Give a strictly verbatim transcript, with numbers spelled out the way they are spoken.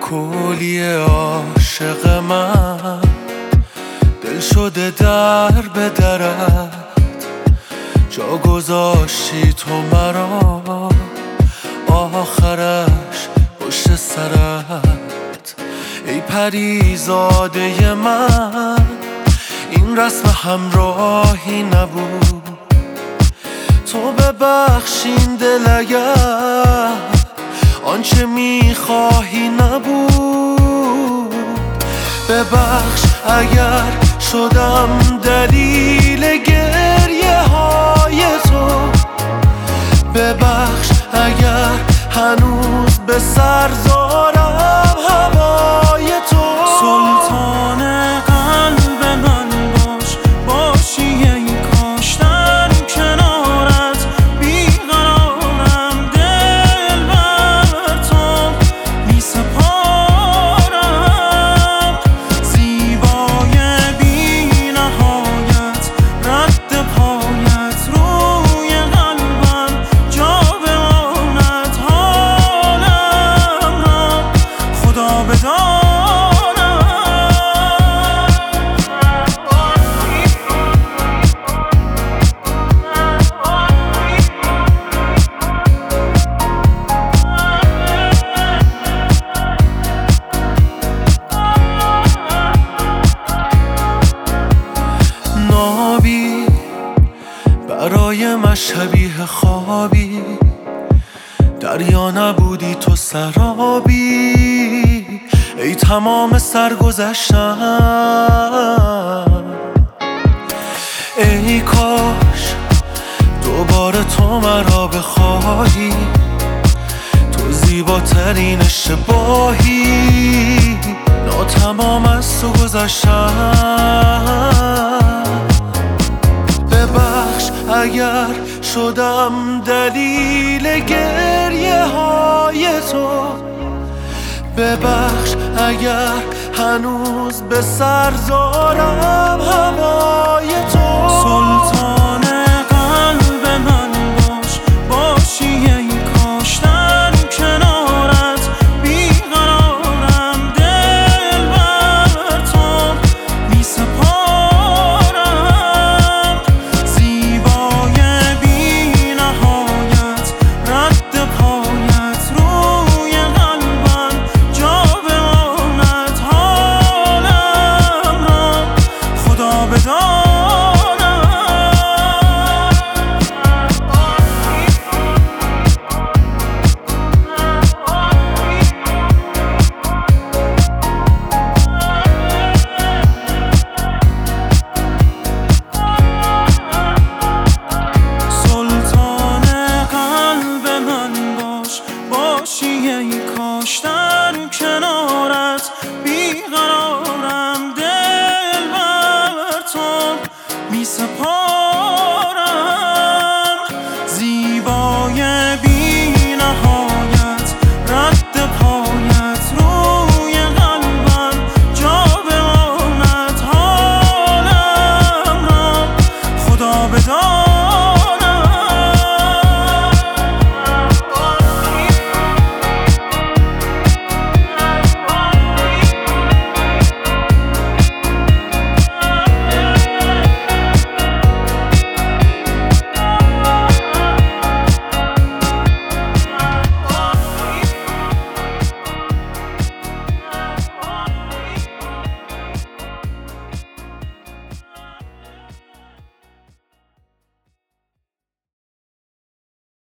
کلی عاشق من دل شده در به درت، جا گذاشتی تو مرا آخرش پشت سرت. ای پریزاده من این رسم همراهی نبود، تو ببخشین دل اگر آنچه میخواهی نبود. ببخش اگر شدم دلیل گریه های تو، ببخش اگر هنوز به سر دارم هوای تو. سلطان قلب من باش، باشی ای کاش در کنارت بیقرارم، دل بر تو می سپارم. زیبای بی نهایت رد پایت روی قلبم جا بماند، حالم را خدا بدان. نابی برای من شبیه خوابی، دریا نبودی تو سرابی. ای تمام سرگذشتم، ای کاش دوباره تو مرا بخواهی، تو زیباترین اشتباهی. ناتمام از تو گذشتم، ببخش اگر شدم دلیل گریه های تو، ببخش اگر هنوز به سر دارم هوای تو. سلطان